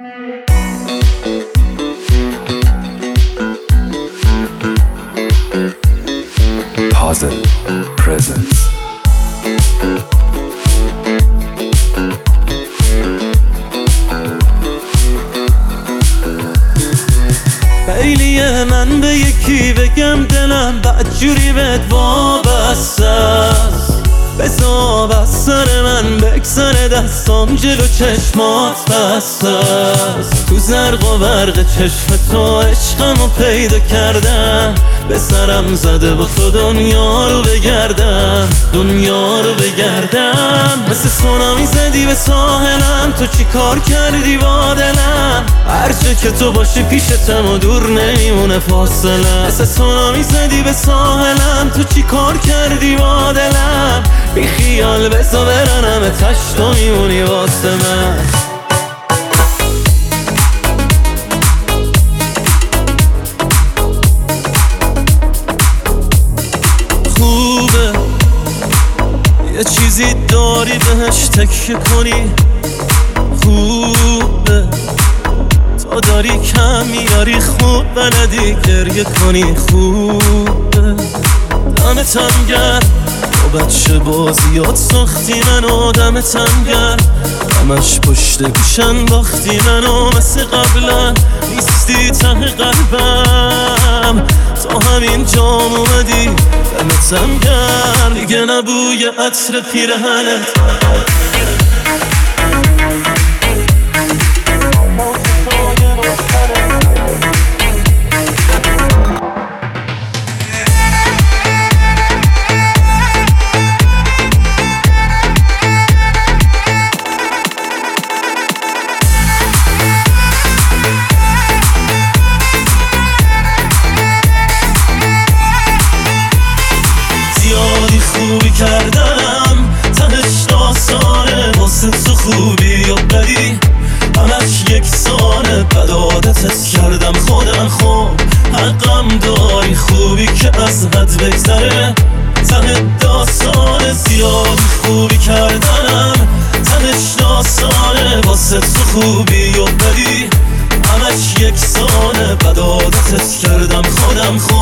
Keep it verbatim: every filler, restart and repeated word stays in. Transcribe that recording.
Puzzle Presents. خیلیه من به یکی بگم دلم بدجوری بهت وابسته است، بذار از سر من بگذره دستام جلو چشمات بسته است. تو زرق و برق چشم تو عشقمو پیدا کردم، به سرم زده با تو دنیا رو بگردم، دنیا رو بگردم. مثل سونامی زدی به ساحلم، تو چی کار کردی با دلم؟ هرچه که تو باشی پیشتم و دور نمیمونه فاصله. مثل سونامی زدی به ساحلم، تو چی کار کردی با دلم؟ بی خیال بزا برنم تشت تو میمونی واسه من. خوبه یه چیزی داری بهش تکیه کنی، خوبه تا داری کم میاری خوب بلدی گریه کنی، خوبه دمتم گرم با بچه بازیات ساختی منو، دمتم گرم همش پشت گوشن باختی منو، مثل قبلا نیستی ته قلبم، تا همین جام اومدی دمتم گرم. دیگه نبوی عطر پیرهنت خوبی کردم، تهش داستانه واسه تو خوبی و بدی همش یکسانه. بد عادتت کردم خودم، خوب حقم داری خوبی که از حد بگذره، ته داستانه. زیادی خوبی کردنم، تهش داستانه واسه تو خوبی و بدی همش یکسانه. بد عادتت کردم خودم خوب